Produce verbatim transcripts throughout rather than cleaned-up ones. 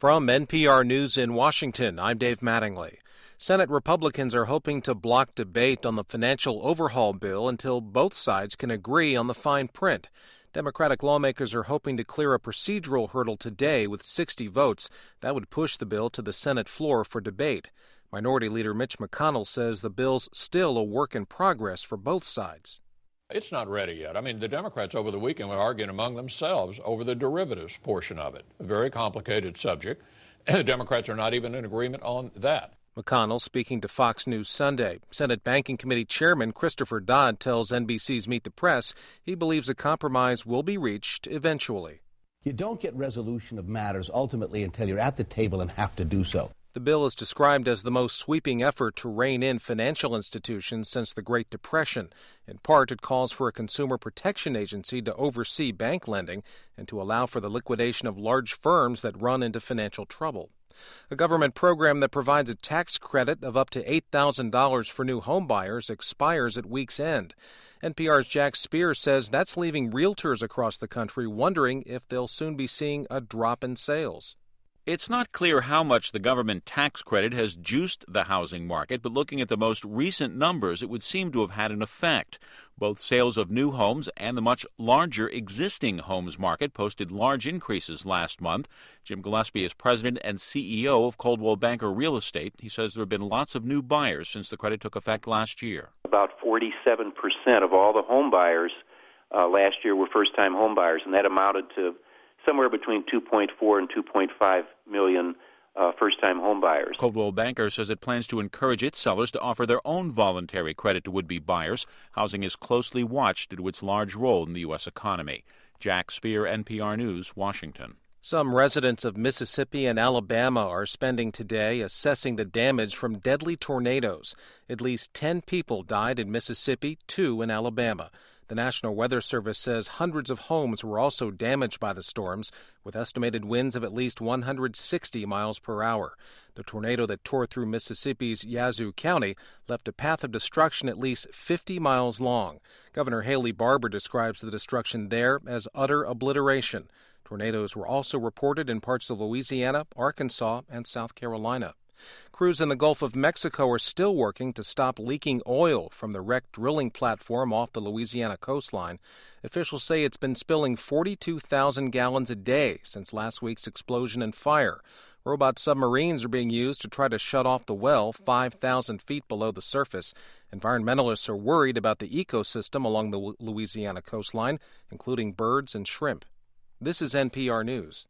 From N P R News in Washington, I'm Dave Mattingly. Senate Republicans are hoping to block debate on the financial overhaul bill until both sides can agree on the fine print. Democratic lawmakers are hoping to clear a procedural hurdle today with sixty votes. That would push the bill to the Senate floor for debate. Minority Leader Mitch McConnell says the bill's still a work in progress for both sides. It's not ready yet. I mean, the Democrats over the weekend were arguing among themselves over the derivatives portion of it, a very complicated subject. The Democrats are not even in agreement on that. McConnell speaking to Fox News Sunday. Senate Banking Committee Chairman Christopher Dodd tells N B C's Meet the Press he believes a compromise will be reached eventually. You don't get resolution of matters ultimately until you're at the table and have to do so. The bill is described as the most sweeping effort to rein in financial institutions since the Great Depression. In part, it calls for a consumer protection agency to oversee bank lending and to allow for the liquidation of large firms that run into financial trouble. A government program that provides a tax credit of up to eight thousand dollars for new home buyers expires at week's end. N P R's Jack Speer says that's leaving realtors across the country wondering if they'll soon be seeing a drop in sales. It's not clear how much the government tax credit has juiced the housing market, but looking at the most recent numbers, it would seem to have had an effect. Both sales of new homes and the much larger existing homes market posted large increases last month. Jim Gillespie is president and C E O of Coldwell Banker Real Estate. He says there have been lots of new buyers since the credit took effect last year. About forty-seven percent of all the home buyers uh, last year were first-time home buyers, and that amounted to somewhere between two point four and two point five million uh, first-time home buyers. Coldwell Banker says it plans to encourage its sellers to offer their own voluntary credit to would-be buyers. Housing is closely watched due to its large role in the U S economy. Jack Speer, N P R News, Washington. Some residents of Mississippi and Alabama are spending today assessing the damage from deadly tornadoes. At least ten people died in Mississippi, two in Alabama. The National Weather Service says hundreds of homes were also damaged by the storms, with estimated winds of at least one hundred sixty miles per hour. The tornado that tore through Mississippi's Yazoo County left a path of destruction at least fifty miles long. Governor Haley Barbour describes the destruction there as utter obliteration. Tornadoes were also reported in parts of Louisiana, Arkansas, and South Carolina. Crews in the Gulf of Mexico are still working to stop leaking oil from the wrecked drilling platform off the Louisiana coastline. Officials say it's been spilling forty-two thousand gallons a day since last week's explosion and fire. Robot submarines are being used to try to shut off the well five thousand feet below the surface. Environmentalists are worried about the ecosystem along the Louisiana coastline, including birds and shrimp. This is N P R News.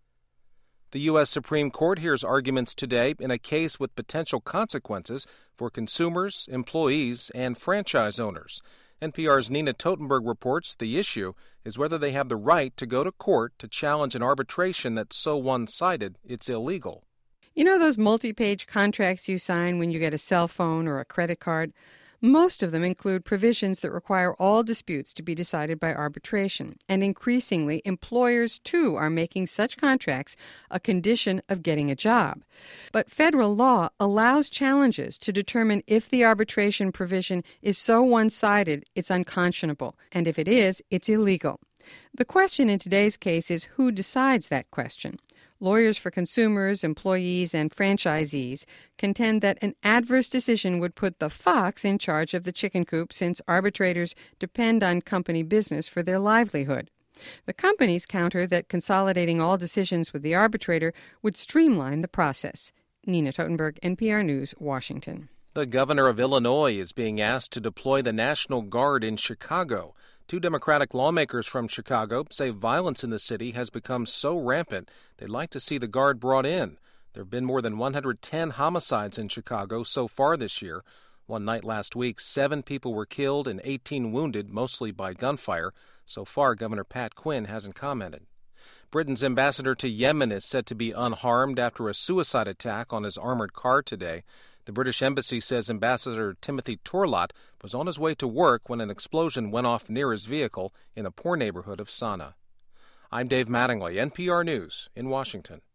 The U S Supreme Court hears arguments today in a case with potential consequences for consumers, employees, and franchise owners. N P R's Nina Totenberg reports the issue is whether they have the right to go to court to challenge an arbitration that's so one-sided it's illegal. You know those multi-page contracts you sign when you get a cell phone or a credit card? Most of them include provisions that require all disputes to be decided by arbitration. And increasingly, employers, too, are making such contracts a condition of getting a job. But federal law allows challenges to determine if the arbitration provision is so one-sided it's unconscionable, and if it is, it's illegal. The question in today's case is who decides that question. Lawyers for consumers, employees, and franchisees contend that an adverse decision would put the fox in charge of the chicken coop since arbitrators depend on company business for their livelihood. The companies counter that consolidating all decisions with the arbitrator would streamline the process. Nina Totenberg, N P R News, Washington. The governor of Illinois is being asked to deploy the National Guard in Chicago. Two Democratic lawmakers from Chicago say violence in the city has become so rampant they'd like to see the Guard brought in. There have been more than one hundred ten homicides in Chicago so far this year. One night last week, seven people were killed and eighteen wounded, mostly by gunfire. So far, Governor Pat Quinn hasn't commented. Britain's ambassador to Yemen is said to be unharmed after a suicide attack on his armored car today. The British Embassy says Ambassador Timothy Torlott was on his way to work when an explosion went off near his vehicle in the poor neighborhood of Sana'a. I'm Dave Mattingly, N P R News in Washington.